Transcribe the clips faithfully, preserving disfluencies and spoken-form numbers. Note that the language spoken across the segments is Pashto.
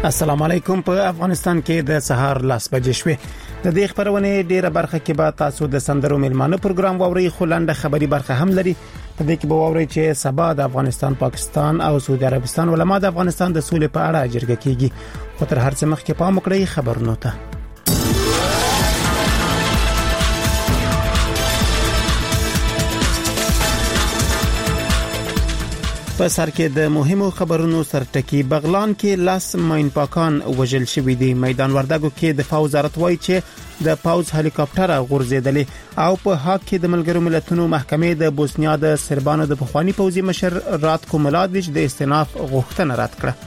السلام علیکم. په افغانستان کې د سهار لاس بجې شوې. د دې خبرونه ډیره برخه کې به تاسو د سندرو ملمانه پروګرام ووري، خو لنډه خبري برخه هم لري. په دې کې به ووري چې سبا د افغانستان، پاکستان او سعودي عربستان علما د افغانستان د سولې په اړه جرګه کیږي. خو تر هر څه مخکې پام وکړئ خبرونو ته. په سر کې د مهمو خبرونو سرټکی. بغلان کې لاس ماین پاکان وژل شوی دی. میدان وردګو کې د فوز وزارت وایي چې د فوز هلیکاپټر غورځیدلې. او په هاګ کې د ملګرو ملتونو محکمې د بوسنیا د سربانو د پخوانی پوځي مشر راتکو ملادیچ د استئناف غوښتنه رد کړه.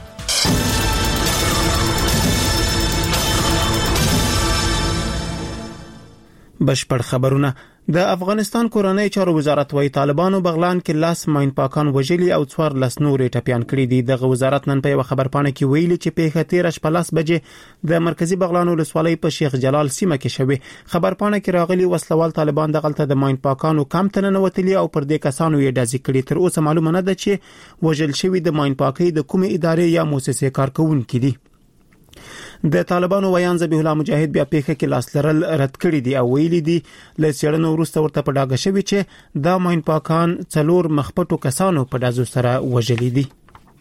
بشپړ خبرونه. د افغانستان کورنۍ چارو وزارت وايي طالبانو بغلان کې لاس ماین پاکان وژلي او څوار لس نورې ټپيان کړي دي. د وزارت نن په خبرپاڼه کې ویلي چې په تیر شپه لاس بجې د مرکزی بغلان ولسوالۍ په شیخ جلال سیمه کې شوه. خبرپاڼه کې راغلي وسلوال طالبان د غلطه د ماین پاکانو کم تننه وتلی او پر دې کسانو یې ډازې کړي. تر اوسه معلومه نه ده چې وژل شوی د ماین پاکۍ د کومې ادارې یا مؤسسې کارکونکي دي. د طالبانو ویان ذبیح الله مجاهد بیا پیښه کې لاس لرل رد کړی دی او ویلي دی له سیړنو وروسته ورته په ډاګه شوی چې دا ماین پاکان څلور مخپټو کسانو په دازو سره وژلي دي.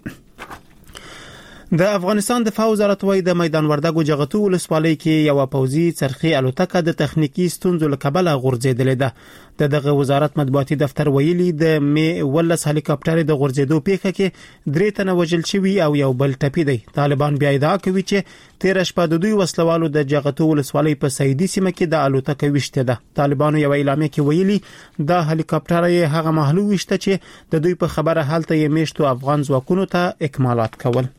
د افغانستان د فوز وزارت وايي د میدان وردګو جغتو ولسوالۍ کې یو پوځي څرخي الوتکه د تخنیکی ستونزو لکبله غورځیدلې ده. د دغه وزارت مطبوعاتي دفتر ویلي د می ولس هلیکاپټر د غورځیدو پیښه کې درې تنه وژل شوي او یو بل ټپي دی. طالبان بیا ادعا کوي چې تیر شپه د دوی وسلوالو د جغتو ولسوالۍ په سیدی سیمه کې د الوتکه وشته ده. طالبانو یو اعلامیه کې ویلي دا هلیکاپټر یې هغه محلو وشته چې د دوی په خبره حالت یې میشتو افغان ځواکونو ته اکمالات کول.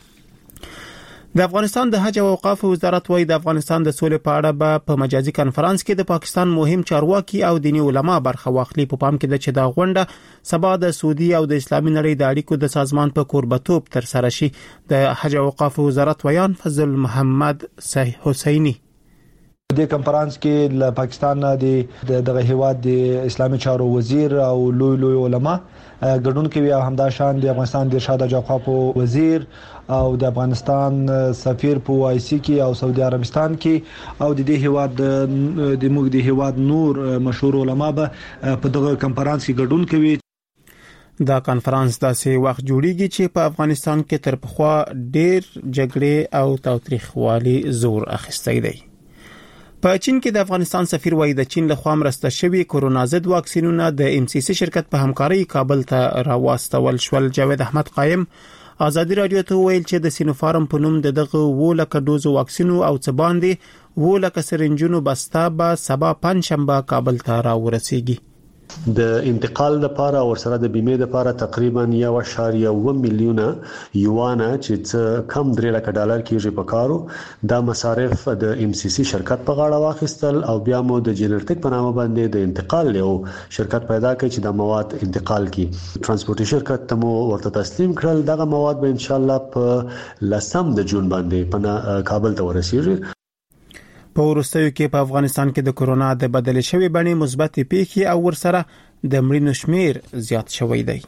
د افغانستان د حج او اوقاف وزارت وايي د افغانستان د سولې په اړه به په مجازي کانفرنس کې د پاکستان مهم چارواکي او دینی علما برخه واخلي. په پام کې د چې دا غونډه سبا د سعودي او د اسلامي نړۍ د اړیکو د سازمان په کوربتوب تر سره شي. د حج او اوقاف وزارت ویان فضل محمد حسینی د کانفرنس کې له پاکستان د دغه هیواد د اسلامي چارو وزیر او لوی لوی علما ګډون کوي او همدا شان د افغانستان د ارشاد او اوقاف وزیر او د افغانستان سفیر په آی سی کې او سعودي عربستان کې او د دې هیواد د موږ د هیواد نور مشهور علما به په دغه کانفرنس کې ګډون کوي. دا کانفرنس داسې وخت جوړیږي چې په افغانستان کې تر پخوا ډېر جګړې او تاوتریخوالي زور اخیستی دی. په چین کې د افغانستان سفیر وایي د چین له خوا مرسته شوی کورونا ضد واکسینونه د ام سی سی شرکت په همکارۍ کابل ته راوستل شول. جاوید احمد قائم ازادي رادیو ته ویل چې د سینوفارم په نوم د دغه و لکه دوزو واکسینو او څه باندې و لکه سرنجونو بسته به سبا پنځشنبه کابل ته راورسیږي. د انتقال لپاره او سره د بیمې لپاره تقریبا یو اشاریه اووه میلیونه یوان چې کم درې لک ډالر کېږي په کارو. دا مصارف د ام سی سی شرکت په غاړه واخیستل او بیا مو د جنریټک په نامه باندې د انتقال له شرکت پیدا کړي چې د مواد انتقال کړي. ترانسپورټي شرکت ته مو ورته تسلیم کړل. دغه مواد به ان شاء الله په لسم د جون باندې په کابل ته ورسیږي. په وروستیو کې په افغانستان کې د کورونا د بدل شوی بڼې مثبت پیښې او ورسره د مړینو شمیر زیات شوی دی.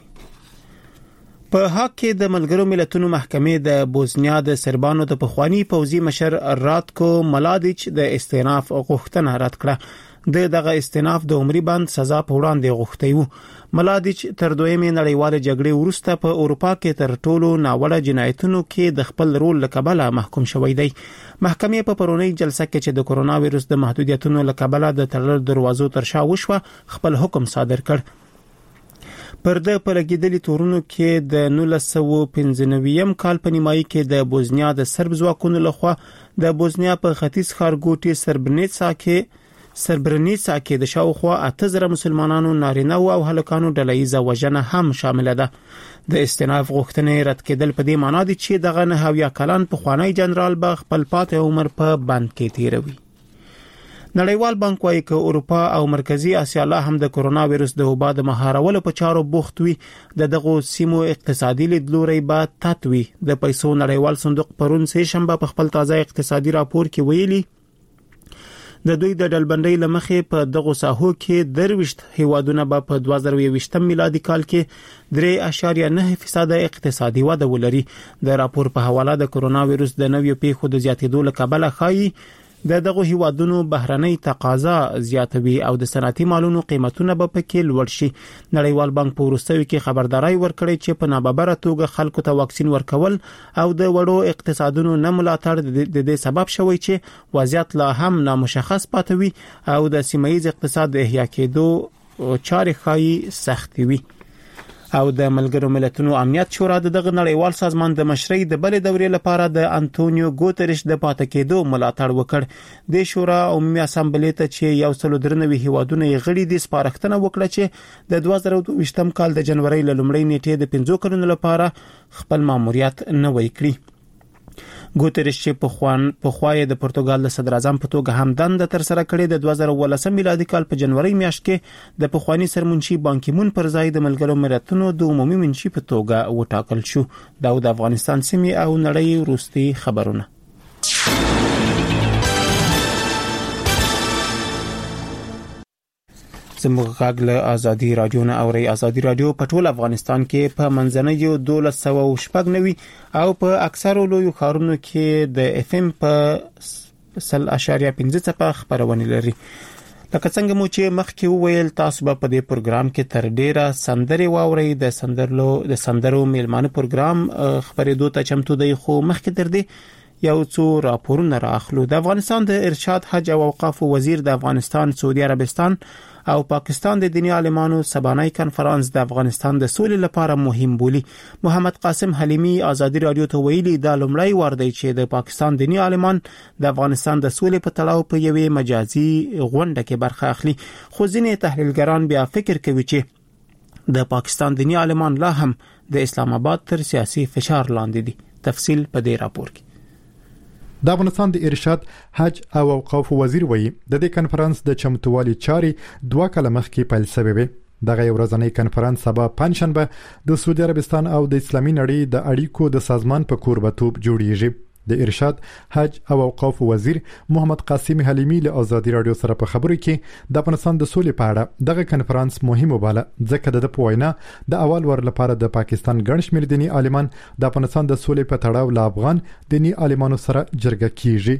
په هاګ کې د ملګرو ملتونو محکمې د بوسنیا د سربانو د پخوانی پوځي مشر راتکو ملادیچ د استئناف غوښتنه رد کړه. د دغه استئناف د عمري بند سزا په وړاندې غوښتي وو. ملادیچ تر دویمه نړیواله جګړې وروسته په اروپا کې تر ټولو ناوړه جنایتونو کې د خپل رول لکبله محکوم شوی دی. محکمې په پرونی جلسه کې چې د کورونا وایرس د محدودیتونو لکبله د تړل دروازو تر شا وشوه خپل حکم صادر کړ. پر د پرګیدلي تورونو کې د نولس سوه پنځه نوي کال په نیمایي کې د بوسنیا د سرب ځواکونو لخوا د بوسنیا په ختیځ ښارګوټي سربرنیڅا کې سربرنیڅا کې د شاوخوا اته زره مسلمانانو نارینه او هلکانو ډلهیزه وژنه هم شامل ده. د استئناف غوښتنې رد کېدل په دې معنی دي چې دغه نه هویا کلان په خوانی جنرال به خپل پاتې عمر په بند کې تیروي. نړیوال بانک وايي چې اروپا او مرکزی اسیا لا هم د کورونا وایرس د وبا د مهارولو په چارو بوخت وي. د دغه سیمو اقتصادي لیدلوري به تاتوي. د پیسو نړیوال صندوق پرون سه شنبه په خپل تازه اقتصادي راپور کې ویلي د دوی د ډلبندۍ لمخې په دغه ساحو کې درويشت هیوادونه به په دوه زره یوویشت میلادي کال کې درې اعشاریه نه فیصد اقتصادي وده ولري. د راپور په حواله د کرونا وایروس د نویو پیښو د زیاتېدو له کبله ښایي د دغه هیوادونو بهرنۍ تقاضا زیاتوي او د صنعتي مالونو قیمتونه به پکې لوړ شي. نړیوال بانک په وروستیو کې خبرداري ورکړې چې په ناببره توګه خلکو ته واکسین ورکول او د وړو اقتصادونو نه ملاتړ د دې سبب شوی چې وضعیت لا هم نامشخص پاتوي او د سیمه‌ییز اقتصاد د احیا کېدو چارې ښایي سختي وي. او د ملګرو ملتونو امنیت شورا دغه نړیوال سازمان د مشرۍ د بلې دورې لپاره د انټونیو ګوتریش د پاتې کېدو ملاتړ وکړ. د شورا عمومي اسامبلې ته چې یو سل درنوي هیوادونه یې غړي دي سپارښتنه وکړه چې د دوه زره دوه ویشت کال د جنوري ل لومړۍ نیټې د پنځو کلونو لپاره خپل ماموریت نوی کړي. ګوتریش چې په خوان په خوای د پرتګال د صدر اعظم په توګه هم دند تر سره کړې د دوه زره ولسم میلادي کال په جنوري میاشت کې د پخوانی سرمنشي بانکی مون پر ځای د ملګرو ملتونو د عمومي منشي په توګه وټاکل شو. دا د افغانستان سیمې او نړۍ وروستي خبرونه. زموږ غږ له ازادي رادیو نه اوري. ازادي رادیو په ټول افغانستان کې په منځنیو دولس سوه شپږ نوي او په اکثرو لویو ښارونو کې د اف ام په سل اشاریه پنځه څپه خبرونه لري. لکه څنګه مو چې مخکې وویل تاسو به په دې پروګرام کې تر ډیره سندري واوري. د سندرلو د سندرو میلمانه پروګرام خبرېدو ته چمتو دی خو مخکې تر دې یو څو راپورونه راخلو. د افغانستان د ارشاد حج او اوقاف وزیر د افغانستان، سعودي عربستان او پاکستان د دینی عالمانو سبانای کانفرنس د افغانستان د سولې لپاره مهم بولی. محمد قاسم حلیمی ازادي رادیو ته ویلي دا لومړی وار دی چې د پاکستان دینی عالمان د افغانستان د سولې په تړاو په یوې مجازي غونډه کې برخه اخلي. خو ځینې تحلیلګران بیا فکر کوي چې د پاکستان دینی عالمان لا هم د اسلام آباد تر سیاسي فشار لاندې دي. تفصیل په دې راپور کې. د افغانستان د ارشاد حج او اوقاف وزیر وایي د دې کانفرنس د چمتووالي چارې دوه کاله مخکې پیل شوې وي. دغه ورځنی کانفرنس سبا پنځشنبه د سعودي عربستان او د اسلامي نړۍ د اړیکو د سازمان په کوربتوب جوړیږي. د ارشاد حج او اوقاف وزیر محمد قاسم حلیمی له ازادي رادیو سره په خبرو کې د افغانستان د سولې په اړه دغه کانفرنس مهم وباله ځکه د پوینا د اول ور لپاره د پاکستان ګڼ شمېر دینی عالمان د افغانستان د سولې په تړاو له افغان دینی عالمانو سره جرګه کیږي.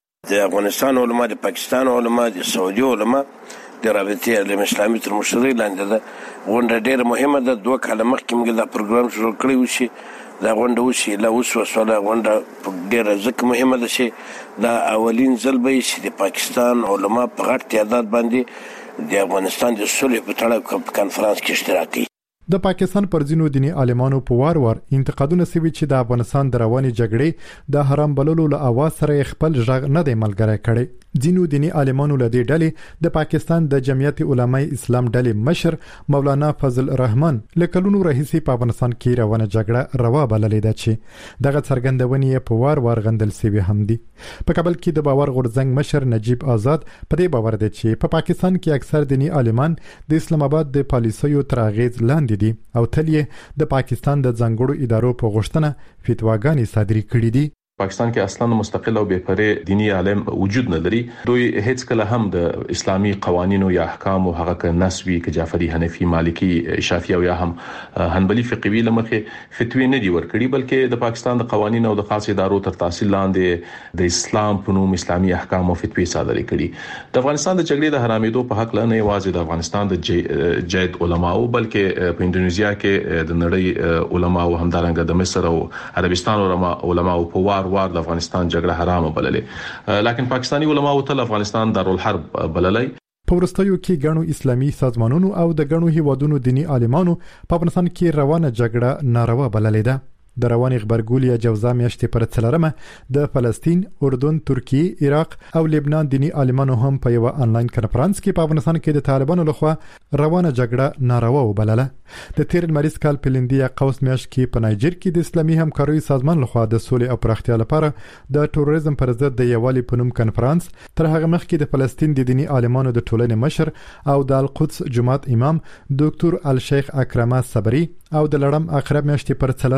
د افغانستان علما، د پاکستان علما، د سعودي علما د رابطې علم اسلامي تر مشرۍ لاندې ده. غونډه ډېره مهمه ده. دوه کاله مخکې موږ دا پروګرام شروع کړی و چې دا غونډه وشي. لا اوس وسوله غونډه ډېره ځکه مهمه ده چې دا اولین ځل به چې د پاکستان علما په غټ تعداد باندې د افغانستان د صلح په تړاو کانفرنس کې اشتراک کوي. د پاکستان پر ځینو دینی عالمانو په وار وار انتقادونه سوي چې د افغانستان د رواني جګړې د حرام بللو له اواز سره خپل ژغ نه دی ملګری کړي. ځینو دینی عالمانو له دې ډلې د پاکستان د جمعیت علماء اسلام ډلې مشر مولانا فضل الرحمن لکلونو رئیسي په افغانستان کې روانه جګړه روا بللې ده چې دغه څرګندونې په وار وار غندل سوي هم دي. په کابل کې د باور غورځنګ مشر نجیب آزاد په دې باور دی چې په پاکستان کې اکثر دینی عالمان د اسلام آباد د پالیسیو تر اغیز لاندې دي او تل یې د پاکستان د ځانګړو ادارو په غوښتنه فتواګانې صادري کړې دي. پاکستان کې اصلا مستقل او بې پرې دینی عالم وجود نه لري. دوی هیڅ کله هم د اسلامي قوانینو یا احکام او هغه ک نسوي ک جعفری حنفي مالکی شافعي او یا هم حنبلي فقهي لمخه فتوی نه دی ورکړي بلکې د پاکستان د قوانینو او د خاص ادارو تر تاثیر لاندې د اسلام په نوم اسلامي احکام او فتوی صادري کړي. د افغانستان د جګړې د حرامېدو په حق نه یوازې د افغانستان د جید علماو بلکې په انډونیزیا کې د نړۍ علماو همدارنګه د مصر او عربستان علماو په وار وار د افغانستان جګړه حرامه بللې، لکن پاکستاني علماو ته افغانستان دارالحرب بللې. په ورستیو کې غنو اسلامي سازمانونو او د غنو هیوادونو دینی عالمانو په افغانستان کې روانه جګړه ناروا بللې ده. د رواني خبرګولیا جوزا میاشتې پر څلرمه د فلسطین، اردن، ترکیه، عراق او لبنان دینی عالمانو هم په یو انلاین کانفرنس کې په افغانستان کې د طالبانو لخوا روانه جګړه ناروا وبلله. د تیر مریض کال په لندیا قوس میاشت کې په نایجر کې د اسلامي همکارۍ سازمان لخوا د سولې او پراختیا لپاره د ټوریزم پر ضد د یووالي په نوم کانفرنس تر هغه مخکې د فلسطین د دینی عالمانو د ټولنې مشر او د القدس جماعت امام ډاکټر الشیخ اکرمه صبری او د لړم اقرب میاشتې پر څلرمه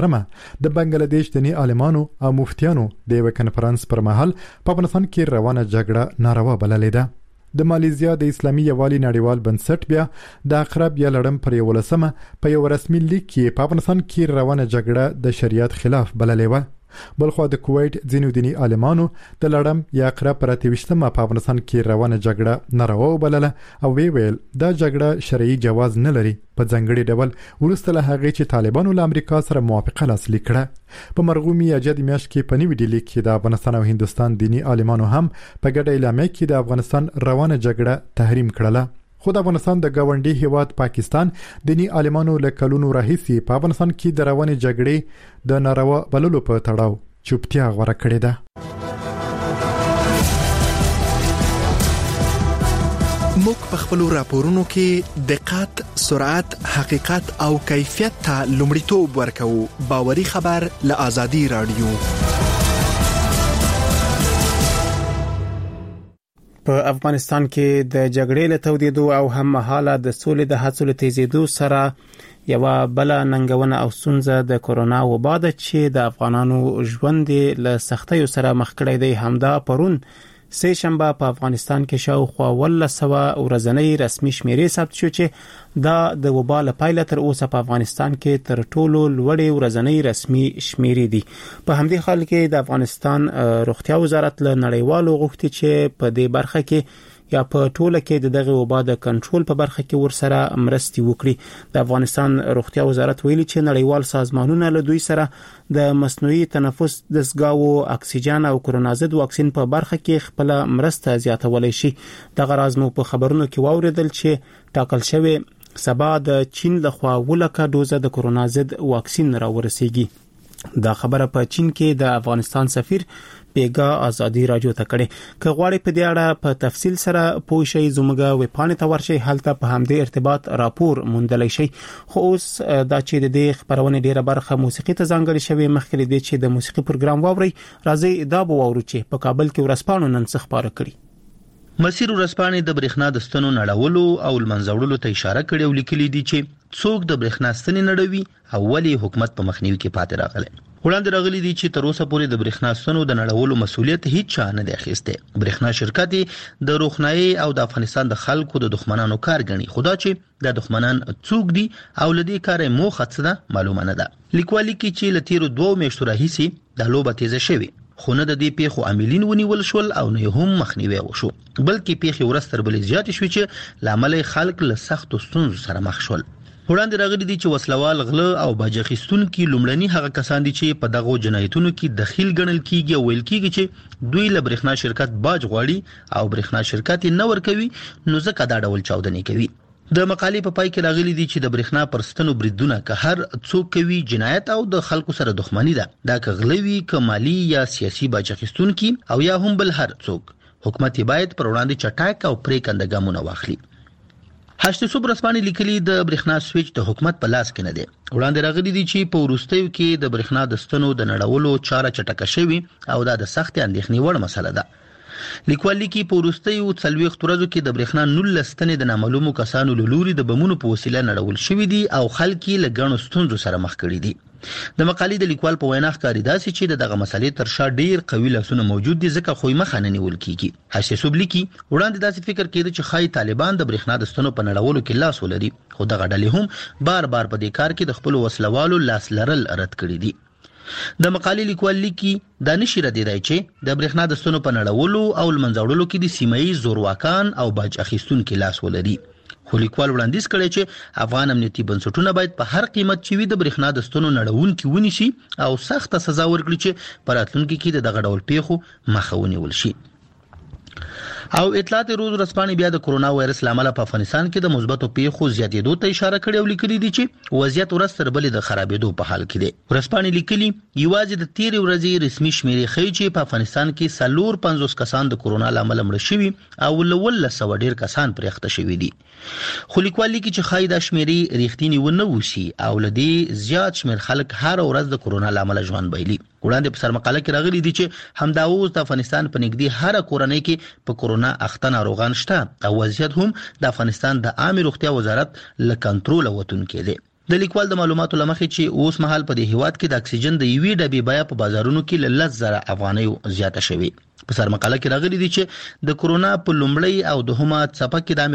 د بنگلاديش دني عالمانو او مفتیانو د یو کنفرانس پر مهال په افغانستان کې روانه جګړه ناروا بللې ده. د ماليزیا د اسلامي یوالي نړیوال بنسټ بیا د اقرب یا لړم پر یو لسمه په یو رسمي لیک کې په افغانستان کې روانه جګړه د شریعت خلاف بللې و. بلخو د کویت ځینو دینی عالمانو د لړم یا اقرب پر اتوشتمه په افغانستان کې روانه جګړه ناروا وبلله او وی ویل دا جګړه شرعي جواز نه لري. په ځنګړي ډول ورسته له هغه چې طالبانو له امریکا سره موافقه لاسلیک کړه. په مرغومي اجد میاشت کې په نیو ډیلی کې د افغانستان او هندستان دینی عالمانو هم په ګډه اعلامیه کې د افغانستان روانه جګړه تحریم کړله. خو د افغانستان د گاونډي هیواد پاکستان دینی عالمانو له کلونو راهیسي په افغانستان کې د روانې جګړې د ناروا بللو په تړاو چوپتیا غوړه کړې ده. موږ په خپل راپورونو کې دقت، سرعت، حقیقت او کیفیت ته لومړیتوب ورکوو. باوري خبر له آزادي رادیو. په افغانستان کې د جګړې له تودېدو او هم مهاله د سولې د هڅو له تیزېدو سره یو بل ننګونه او ستونزه د کورونا وبا ده چې د افغانانو ژوند له سختیو سره مخ کړی دی. همدا پرون سه شنبه په افغانستان کې شاوخوا ولس سوه ورځنی رسمي شمیرې ثبت شو چې دا د وبا له پیله تر اوسه په افغانستان کې تر ټولو لوړې ورځنی رسمي شمیرې دي. په همدې حال کې د افغانستان روغتیا وزارت له نړیوالو غوښتي چې په دې برخه کې یا په ټوله کې د دغه وبا د کنټرول په برخه کې ورسره مرستې وکړي. د افغانستان روغتیا وزارت ویلي چې نړیوال سازمانونه له دوی سره د مصنوعي تنفس دستګاو، اکسیجن او کرونا ضد واکسین په برخه کې خپل مرسته زیاتولای شي. دغه راز مو په خبرونو کې واوریدل چې ټاکل شوی سبا د چین لخوا ولکه دوزه د کرونا ضد واکسین راورسیږي. دا خبره په چین کې د افغانستان سفیر پیګه آزادي راجو ته کړي. که غواړي په دې اړه په تفصیل سره پوه شئ زموږه ویبپاڼې ته ورشئ، هلته په همدې ارتباط راپور موندلی شئ. خو اوس دا چې د دې خبرونې ډیره برخه موسیقي ته ځانګړې شوې، مخکې دې چې د موسیقي پروګرام واورئ راځي دا به واورو چې په کابل کې ورځپاڼو نن څه خبره کړي. مسیر ورځپاڼې د برېښنا د ستنو نړولو او لمنځوړلو ته اشاره کړې او لیکلي دي چې څوک د برېښنا ستنې نړوي او ولې حکومت په مخنیوي کې پاتې راغلی. وړاندې راغلي دي چې تر اوسه پورې د برېښنا ستنو د نړولو مسؤلیت هیڅ چا نه دی اخیستی. برېښنا شرکت د روښنايي او د افغانستان د خلکو د دښمنانو کار ګڼي. خدا چې د دښمنان څوک دي او لدې کار موخه څه ده معلومه نه ده. لیکوالي کې چې له تیرو دوه میاشتو راهیسي د لوبه تیزه شوې، خو نه د دې پیښو عاملین ونیول شول او نه هم مخنیوي وشو، بلکې پیښې ورځ تر بلې زیاتې شوې چې لامل خلک له سختو ستونزو سره مخ شول. وړاندې راغلي دي چې وسلوال، غله او باج اخیستونکي لومړني هغه کسان دي چې په دغه جنایتونو کې دخیل ګڼل کیږي او ویل کیږي چې دوی له برېښنا شرکت باج غواړي او برېښنا شرکت نه ورکوي، نو ځکه دا ډول چاودنې کوي. د مقالې په پای کې راغلي دي چې د برېښنا پر ستنو بریدونه که هر څوک کوي جنایت او د خلکو سره دښمنی ده. دا که غلوي، که مالی یا سیاسي باج اخیستونکي او یا هم بل هر څوک، حکومت باید پر وړاندې چټک او پریکنده ګامونه واخلي. هشت صبح رسمانې لیکلي د برېښنا سویچ د حکومت په لاس کې نه دی. وړاندې راغلي دي چې په وروستیو کې د برېښنا د ستنو د نړولو چاره چټکه شوې او دا د سختې اندېښنې وړ مسله ده. لیکوال لیکي په وروستیو څلوېښت ورځو کې د برېښنا نولس ستنې د نامعلومو کسانو له لوري د بمونو په وسیله نړول شوې دي او خلک یې له ګڼو ستونزو سره مخ کړي دي. د مقالې د لیکوال په وینا ښکاري داسې چې دغه مسلې تر شا ډیر قوي لاسونه موجود دي، ځکه خو یې مخه نه نیول کیږي. هشیسوب لیکي وړاندې داسې فکر کېده چې ښایي طالبان د برېښنا د ستنو په نړولو کې لاس ولري، خو دغه ډلې هم بار بار په دې کار کې د خپلو وسلوالو لاس لرل رد کړي دي. د مقالې لیکوال لیکي دا نشي ردېدای چې د برېښنا د ستنو په نړولو او لمنځوړلو کې د سیمه ییز زورواکان او باج اخیستونکي لاس ولري. خو لیکوال وړاندیز کړی چې افغان امنیتي بنسټونه باید په هر قیمت چې وي د برېښنا د ستنو نړونکي ونیسي او سخته سزا ورکړي چې په راتلونکي کې د دغه ډول پیښو مخه ونیول شي. او اطلاعات روز ورځپاڼې بیا د کورونا وایرس لامل په افغانستان کې د مثبتو پیښو زیاتېدو ته اشاره کړې او لیکلي دي چې وضعیت ورځ تر بلې د خرابېدو په حال کې دی. ورځپاڼې لیکلي یوازې د تیرې ورځې رسمي شمیرې ښیي چې په افغانستان کې څلور پنځوس کسان د کورونا لامل مړه شوي او له ولس سوه ډیر کسان پرې اخته شوي دي. خو لیکوال لیکي چې ښایي دا شمیرې رښتینې ونه اوسي او له دې زیات شمېر خلک هره ورځ د کورونا لامل ژوند بایلي. وړاندې په سرمقاله کې راغلي دي چې همدا اوس د افغانستان په نږدې هره کورنۍ کې په کورونا اخته ناروغان شته او وضعیت هم د افغانستان د عامه روغتیا وزارت له کنټروله وتونکی دی. د لیکوال د معلوماتو لمخې چې اوس مهال په دې هیواد کې د اکسیجن د یوې ډبې بیه په بازارونو کې ل لس زره افغانۍ زیاته شوې. په سر مقاله کې راغلي دي چې د کورونا په لومړی او دوهمه څپه کې د